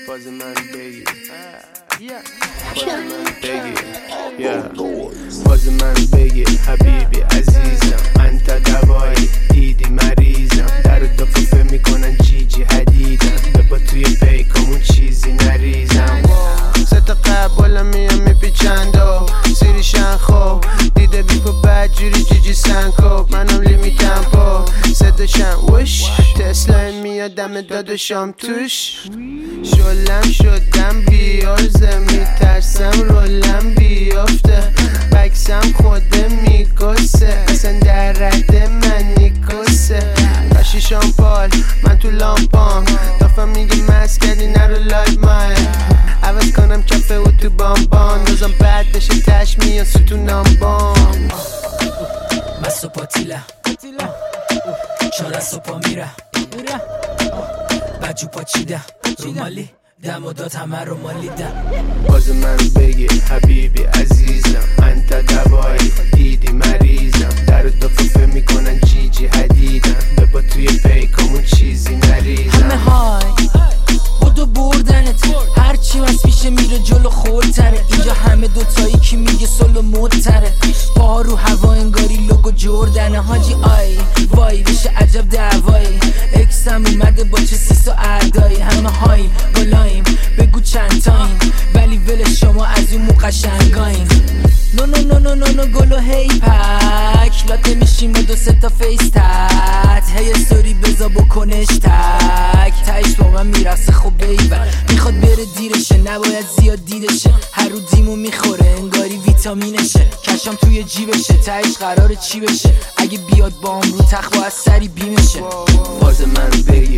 باز من بگی باز من بگی حبیبی عزیزم انت دوایی دیدی مریضم در دفعه میکنن جیجی حدیدم ببا توی پیکامون چیزی نریزم ست قبولم میام میپیچند و سیریشن خوب دیده بیپو بدجوری جیجی سنکوب منم لیمی تمپو ستشم وش تسلا میادم دادشم توش شلم شدم بیارزه میترسم رولم بیافته بکسم خوده میگسه اصلا در رد من نیکسه کاشیشان پال من تو لامپام دافم میگه مست کردی نرو لایف مای عوض کنم کفه و تو بامبان روزم بد بشه تش میاد ستونم بام مست و پاتیله چاره سپا میره بجو پاچیده رو مالی دم و داد همه رو مالیده باز من بگی حبیبی عزیزم انت دوایی دیدی مریضم در دفعه میکنن جیجی حدیدم ببا توی پیکامون چیزی نریزم همه های بودو بردنت هرچی مست میشه میره جلو خورتره اینجا همه دوتایی که میگه سلو مدتره پا رو هوا انگاری لوگو جردنه حاجی آی وای بشه عجب دعوایی اکسم اومده با چه سیس و اعدایی همه هاییم بالایم بگو چند تاین ولی ول شما از اون موقع شنگاین نو نو نو نو نو نو گلو هی پک لاته میشیم و دو سه تا فیس تت هی استوری بزا بکنش تک تایش با من میرسه خب بیبر میخواد بره دیرشه نباید زیاد دیدشه هر رو دیمو میخوره انگاری ویتامینشه کشم توی جیبشه تایش قراره چی بشه اگه بیاد بام رو تخت باید سری بیمشه باز من بگی